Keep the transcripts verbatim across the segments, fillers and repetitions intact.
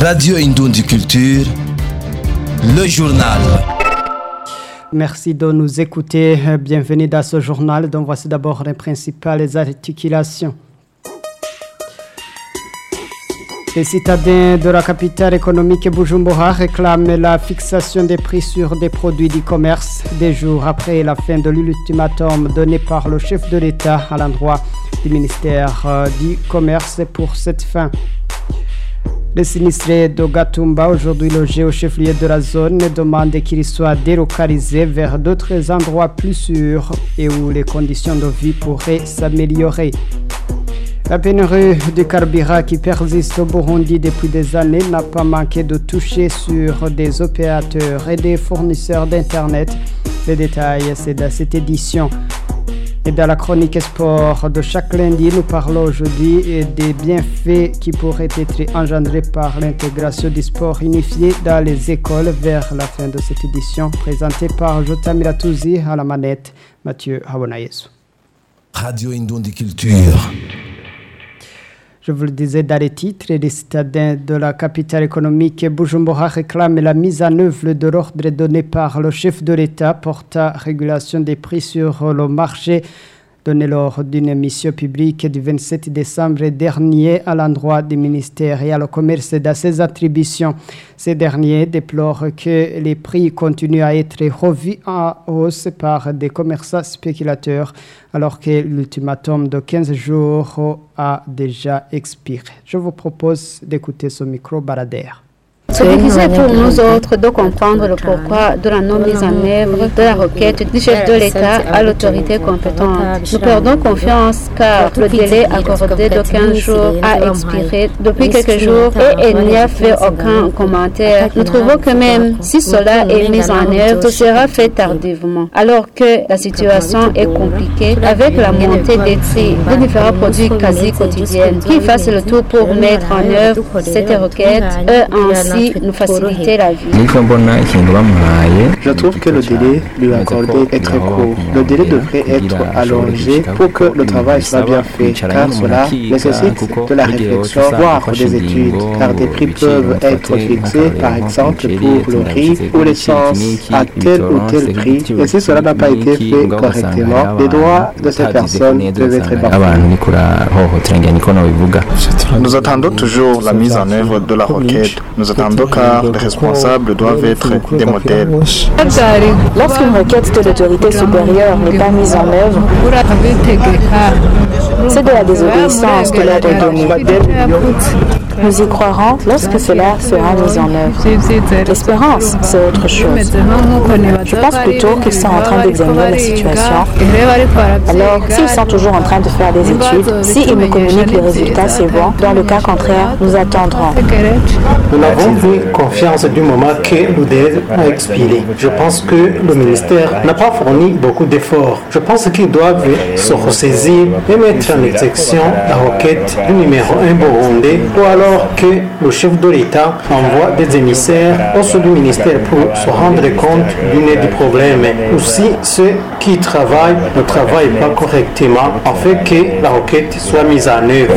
Radio Indoundi Culture, le journal. Merci de nous écouter. Bienvenue dans ce journal dont voici d'abord les principales articulations. Les citadins de la capitale économique Bujumbura réclament la fixation des prix sur des produits d'e-commerce des jours après la fin de l'ultimatum donné par le chef de l'État à l'endroit du ministère du Commerce pour cette fin. Les sinistrés de Gatumba, aujourd'hui logés au chef-lieu de la zone, demandent qu'ils soient délocalisés vers d'autres endroits plus sûrs et où les conditions de vie pourraient s'améliorer. La pénurie de carburant qui persiste au Burundi depuis des années n'a pas manqué de toucher sur des opérateurs et des fournisseurs d'Internet. Les détails, c'est dans cette édition. Et dans la chronique sport de chaque lundi, nous parlons aujourd'hui des bienfaits qui pourraient être engendrés par l'intégration du sport unifié dans les écoles vers la fin de cette édition, présentée par Jota Miratouzi à la manette, Mathieu Habonayesu. Radio Indoundi Culture. Je vous le disais dans les titres, les citadins de la capitale économique Bujumbura réclament la mise en œuvre de l'ordre donné par le chef de l'État portant régulation des prix sur le marché, donné lors d'une émission publique du vingt-sept décembre dernier à l'endroit du ministère et à le commerce dans ses attributions. Ces derniers déplorent que les prix continuent à être revus en hausse par des commerçants spéculateurs alors que l'ultimatum de quinze jours a déjà expiré. Je vous propose d'écouter ce micro baladère. C'est difficile pour nous autres de comprendre le pourquoi de la non-mise en œuvre de la requête du chef de l'État à l'autorité compétente. Nous perdons confiance car le délai accordé de quinze jours a expiré depuis quelques jours et il n'y a fait aucun commentaire. Nous trouvons que même si cela est mis en œuvre, ce sera fait tardivement. Alors que la situation est compliquée avec la montée des prix de différents produits quasi quotidiens. Qu'ils fassent le tout pour mettre en œuvre cette requête et ainsi nous faciliter la vie. Je trouve que le délai lui accordé est très court. Le délai devrait être allongé pour que le travail soit bien fait, car cela nécessite de la réflexion, voire des études, car des prix peuvent être fixés, par exemple pour le riz ou l'essence, à tel ou tel prix, et si cela n'a pas été fait correctement, les droits de ces personnes peuvent être bafoués. Nous attendons toujours la mise en œuvre de la requête. Nous attendons car les responsables doivent être des modèles. Lorsqu'une requête de l'autorité supérieure n'est pas mise en œuvre, c'est de la désobéissance de l'ordre donné. Nous y croirons lorsque cela sera mis en œuvre. L'espérance, c'est autre chose. Je pense plutôt qu'ils sont en train d'examiner la situation. Alors, s'ils sont toujours en train de faire des études, s'ils nous communiquent les résultats, c'est bon. Dans le cas contraire, nous attendrons. Nous n'avons plus confiance du moment que l'U D L a expiré. Je pense que le ministère n'a pas fourni beaucoup d'efforts. Je pense qu'ils doivent se ressaisir et mettre en exécution la requête du numéro un burundais, ou alors que le chef de l'État envoie des émissaires au sein du ministère pour se rendre compte du nez du problème. Aussi, ceux qui travaillent ne travaillent pas correctement afin que la requête soit mise en œuvre.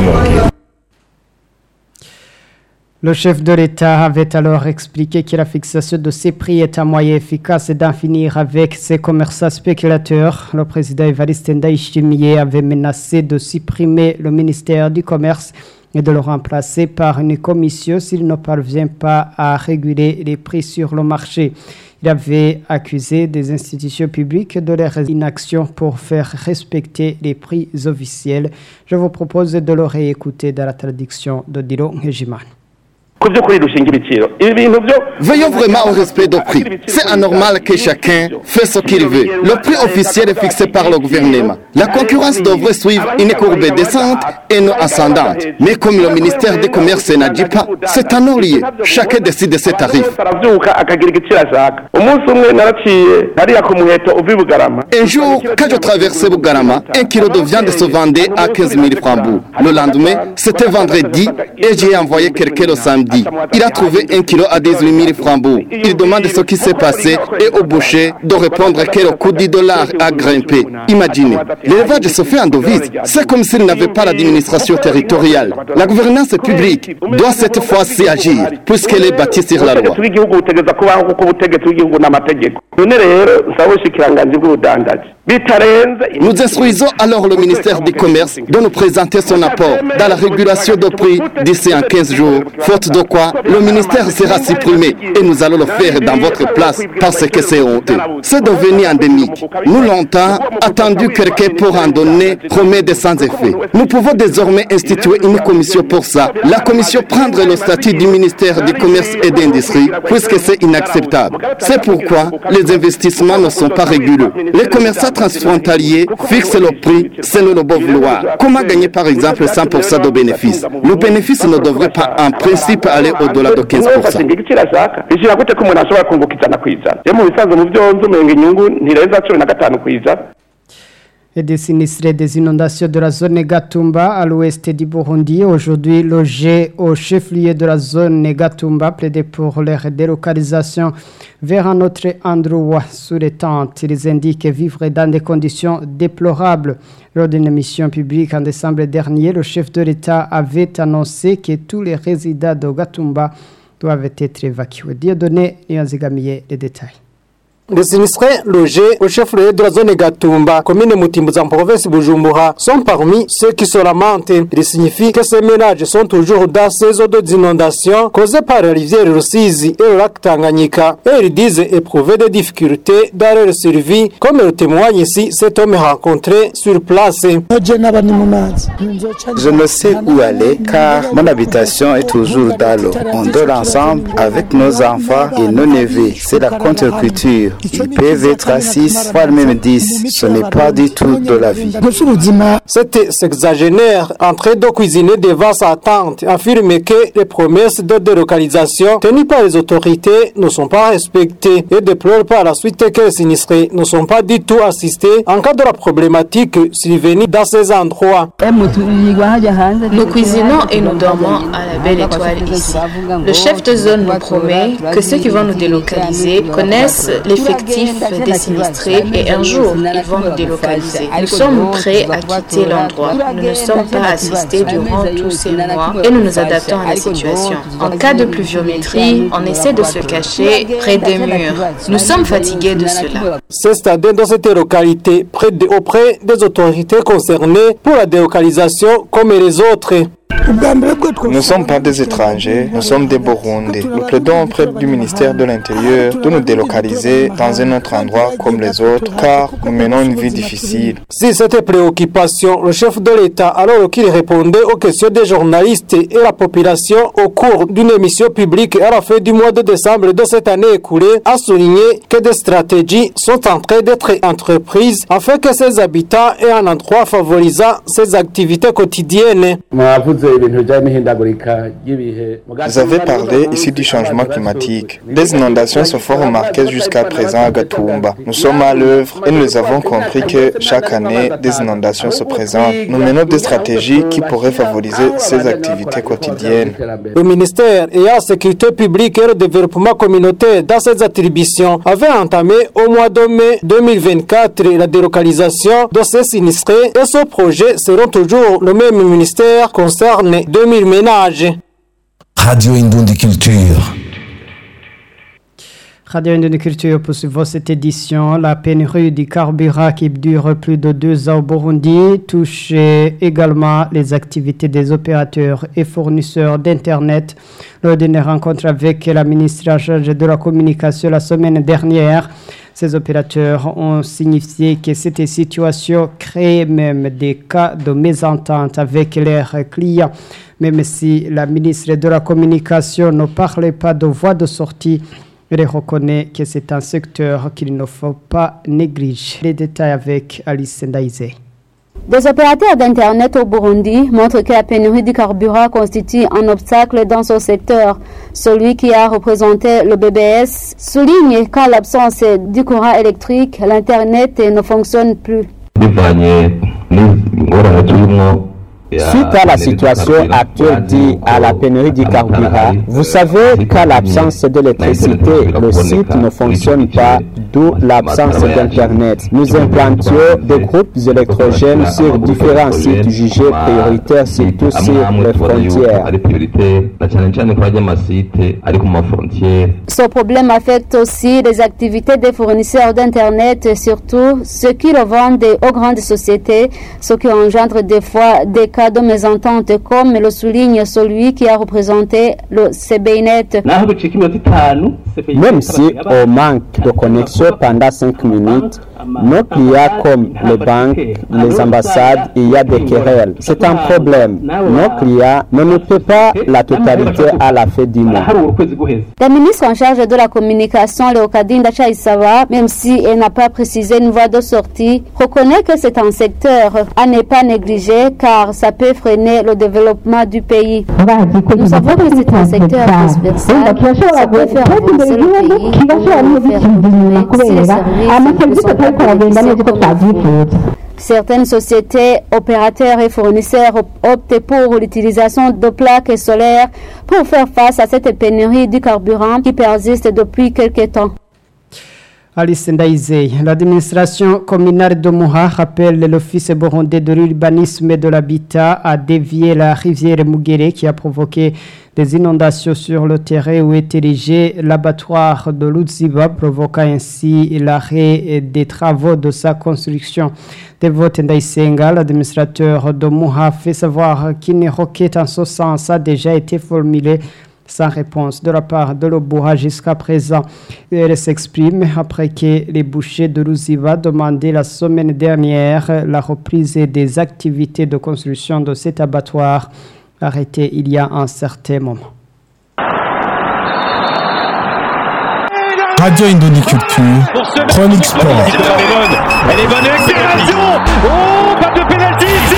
Le chef de l'État avait alors expliqué que la fixation de ces prix est un moyen efficace d'en finir avec ces commerçants spéculateurs. Le président Evariste Ndayishimiye avait menacé de supprimer le ministère du Commerce et de le remplacer par une commission s'il ne parvient pas à réguler les prix sur le marché. Il avait accusé des institutions publiques de leur inaction pour faire respecter les prix officiels. Je vous propose de le réécouter dans la traduction de Dilo Ngejiman. Veillons vraiment au respect des prix. C'est anormal que chacun fasse ce qu'il veut. Le prix officiel est fixé par le gouvernement. La concurrence devrait suivre une courbe descendante et non ascendante. Mais comme le ministère du Commerce n'a dit pas, c'est un non-lieu. Chacun décide de ses tarifs. Un jour, quand je traversais Bugarama, un kilo de viande se vendait à quinze mille francs. Le lendemain, c'était vendredi et j'ai envoyé quelqu'un le samedi vendredi. Il a trouvé un kilo à dix-huit mille francs. Il demande ce qui s'est passé et au boucher de répondre que le coût du dollar a grimpé. Imaginez, l'élevage se fait en devise. C'est comme s'il n'avait pas l'administration territoriale. La gouvernance publique doit cette fois-ci agir, puisqu'elle est bâtie sur la loi. Nous instruisons alors le ministère du Commerce de nous présenter son apport dans la régulation de prix d'ici en quinze jours, faute de quoi le ministère sera supprimé et nous allons le faire dans votre place parce que c'est honteux. C'est devenu endémique. Nous longtemps attendu quelqu'un pour en donner remède sans effet. Nous pouvons désormais instituer une commission pour ça. La commission prendre le statut du ministère du Commerce et d'Industrie puisque c'est inacceptable. C'est pourquoi les investissements ne sont pas réguleux. Les commerçants transfrontaliers fixent le prix selon le bon vouloir. Comment gagner par exemple cent pour cent de bénéfices? Le bénéfice ne devrait pas en principe aller au-delà de quinze pour cent. Et des sinistrés des inondations de la zone Gatumba à l'ouest du Burundi, aujourd'hui logés au chef-lieu de la zone Gatumba, plaidé pour leur délocalisation vers un autre endroit sous les tentes. Ils indiquent vivre dans des conditions déplorables. Lors d'une émission publique en décembre dernier, le chef de l'État avait annoncé que tous les résidents de Gatumba doivent être évacués. Dieudonné Nianzigamiye, les détails. Les sinistrés logés au chef-lieu de la zone Gatumba, commune Mutimbuza en province Bujumbura, sont parmi ceux qui se lamentent. Il signifie que ces ménages sont toujours dans ces eaux d'inondation causées par la rivière Rusizi et le lac Tanganyika. Et ils disent éprouver des difficultés dans leur survie, comme le témoigne ici cet homme rencontré sur place. Je ne sais où aller car mon habitation est toujours dans l'eau. On dort ensemble avec nos enfants et nos neveux. C'est la contre-culture. Ils peuvent être à six, voire même dix. Ce n'est pas du tout de la vie. Cet sexagénaire, en train de cuisiner devant sa tante, affirme que les promesses de délocalisation tenues par les autorités ne sont pas respectées et déplore par la suite que les sinistrés ne sont pas du tout assistés en cas de la problématique survenue dans ces endroits. Nous cuisinons et nous dormons à la belle étoile ici. Le chef de zone nous promet que ceux qui vont nous délocaliser connaissent les effectifs des sinistrés et un jour, ils vont nous délocaliser. Nous sommes prêts à quitter l'endroit. Nous ne sommes pas assistés durant tous ces mois et nous nous adaptons à la situation. En cas de pluviométrie, on essaie de se cacher près des murs. Nous sommes fatigués de cela. C'est c'est-à-dire dans cette localité, près de, auprès des autorités concernées pour la délocalisation comme les autres. Nous ne sommes pas des étrangers, nous sommes des Burundais. Nous plaidons auprès du ministère de l'Intérieur de nous délocaliser dans un autre endroit comme les autres, car nous menons une vie difficile. Si cette préoccupation, le chef de l'État, alors qu'il répondait aux questions des journalistes et la population au cours d'une émission publique à la fin du mois de décembre de cette année écoulée, a souligné que des stratégies sont en train d'être entreprises afin que ses habitants aient un endroit favorisant ses activités quotidiennes. Vous avez parlé ici du changement climatique. Des inondations se font remarquer jusqu'à présent à Gatumba. Nous sommes à l'œuvre et nous avons compris que chaque année, des inondations se présentent. Nous menons des stratégies qui pourraient favoriser ces activités quotidiennes. Le ministère ayant la sécurité publique et le développement communautaire dans ses attributions avait entamé au mois de mai deux mille vingt-quatre la délocalisation de ces sinistrés et ce projet sera toujours le même ministère concerne deux mille ménages. Radio Indundi Culture. Radio Indundi Culture poursuivons cette édition. La pénurie du carburant qui dure plus de deux ans au Burundi touche également les activités des opérateurs et fournisseurs d'Internet. Lors d'une rencontre avec la ministre en charge de la communication la semaine dernière, ces opérateurs ont signifié que cette situation crée même des cas de mésentente avec leurs clients. Même si la ministre de la Communication ne parlait pas de voie de sortie, elle reconnaît que c'est un secteur qu'il ne faut pas négliger. Les détails avec Alice Sendaïzé. Des opérateurs d'Internet au Burundi montrent que la pénurie du carburant constitue un obstacle dans ce secteur. Celui qui a représenté le B B S souligne qu'en l'absence du courant électrique, l'Internet ne fonctionne plus. Suite à la situation actuelle due à la pénurie du carburant, vous savez qu'à l'absence d'électricité, le site ne fonctionne pas, d'où l'absence d'Internet. Nous implantions des groupes électrogènes sur différents sites jugés prioritaires, surtout sur les frontières. Ce problème affecte aussi les activités des fournisseurs d'Internet, surtout ceux qui le vendent aux grandes sociétés, ce qui engendre des fois des cas de mésentente, comme le souligne celui qui a représenté le C B N E T. Même si on manque de connexion pendant cinq minutes, nos clients comme les banques, les ambassades, il y a des querelles. C'est un problème. Nos clients ne nous paient pas la totalité à la fin du mois. La ministre en charge de la communication, Léocadine Chaïsava, même si elle n'a pas précisé une voie de sortie, reconnaît que c'est un secteur à ne pas négliger car ça peut freiner le développement du pays. Nous savons que c'est un secteur transversal, ça peut faire avancer le pays, faire continuer si les services ne sont pas qualifiés. Certaines sociétés, opérateurs et fournisseurs optent pour l'utilisation de plaques solaires pour faire face à cette pénurie du carburant qui persiste depuis quelques temps. Alice Ndaïzé, l'administration communale de Mouha rappelle l'office burundais de l'urbanisme et de l'habitat a dévié la rivière Mugere qui a provoqué des inondations sur le terrain où est érigé l'abattoir de Luziba, provoquant ainsi l'arrêt des travaux de sa construction. Devote Ndaïsenga, l'administrateur de Mouha, fait savoir qu'une requête en ce sens a déjà été formulée sans réponse de la part de l'Oboura jusqu'à présent. Elle s'exprime après que les bouchers de Luziba demandaient la semaine dernière la reprise des activités de construction de cet abattoir arrêté il y a un certain moment. Radio Indonie Culture, Chronique Sport. Elle est bonne, accélération. Oh, pas de pénalty ici.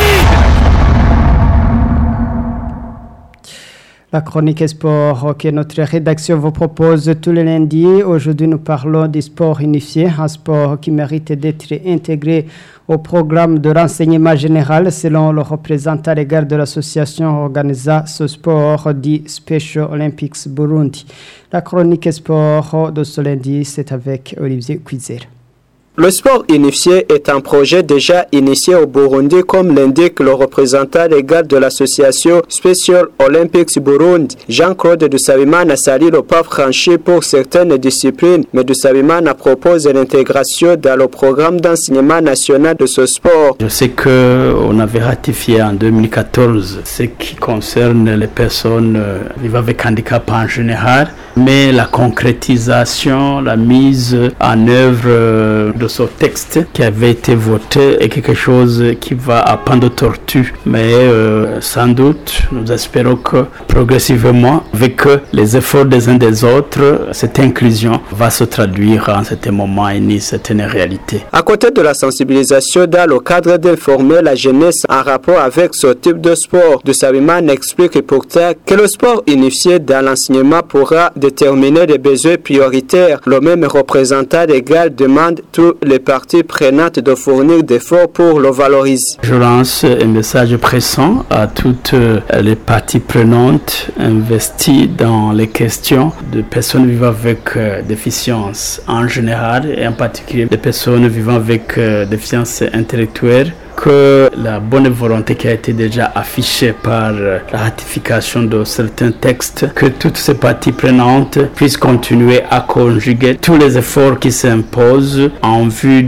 La chronique sport que notre rédaction vous propose tous les lundis. Aujourd'hui, nous parlons du sport unifié, un sport qui mérite d'être intégré au programme de renseignement général selon le représentant légal de l'association organisant ce sport dit Special Olympics Burundi. La chronique sport de ce lundi, c'est avec Olivier Cuizer. Le sport unifié est un projet déjà initié au Burundi, comme l'indique le représentant légal de l'association Special Olympics Burundi. Jean-Claude Dusabimana salue le pas franchi pour certaines disciplines, mais Dusabimana propose l'intégration dans le programme d'enseignement national de ce sport. Je sais qu'on avait ratifié en deux mille quatorze ce qui concerne les personnes vivant avec handicap en général, mais la concrétisation, la mise en œuvre de ce texte qui avait été voté est quelque chose qui va à pan de tortue. Mais euh, sans doute, nous espérons que progressivement, avec les efforts des uns des autres, cette inclusion va se traduire en certain moment et une certaine réalité. À côté de la sensibilisation dans le cadre d'informer la jeunesse en rapport avec ce type de sport, Dusabimana explique pourtant que le sport unifié dans l'enseignement pourra déterminer les besoins prioritaires. Le même représentant légal demande tous les parties prenantes de fournir des efforts pour le valoriser. Je lance un message pressant à toutes les parties prenantes investies dans les questions de personnes vivant avec euh, déficience en général et en particulier des personnes vivant avec euh, déficience intellectuelle, que la bonne volonté qui a été déjà affichée par la ratification de certains textes, que toutes ces parties prenantes puissent continuer à conjuguer tous les efforts qui s'imposent en vue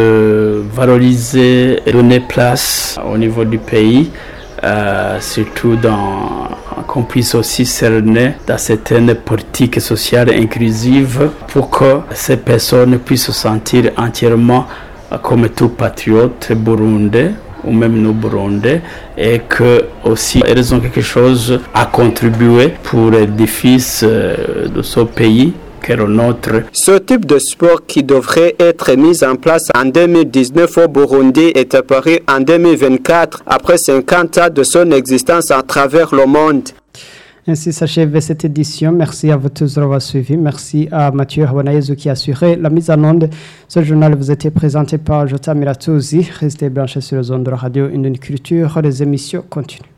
de valoriser et donner place au niveau du pays, euh, surtout dans qu'on puisse aussi cerner dans certaines politiques sociales inclusives pour que ces personnes puissent se sentir entièrement comme tout patriote burundais ou même nous burundais, et que aussi elles ont quelque chose à contribuer pour l'édifice de ce pays qu'est le nôtre. Ce type de sport qui devrait être mis en place en deux mille dix-neuf au Burundi est apparu en deux mille vingt-quatre après cinquante ans de son existence à travers le monde. Ainsi s'achève cette édition. Merci à vous tous d'avoir suivi. Merci à Mathieu Hawanayezu qui a assuré la mise en onde. Ce journal vous était présenté par Jota Miratouzi. Restez branchés sur les ondes de la radio Une Culture. Les émissions continuent.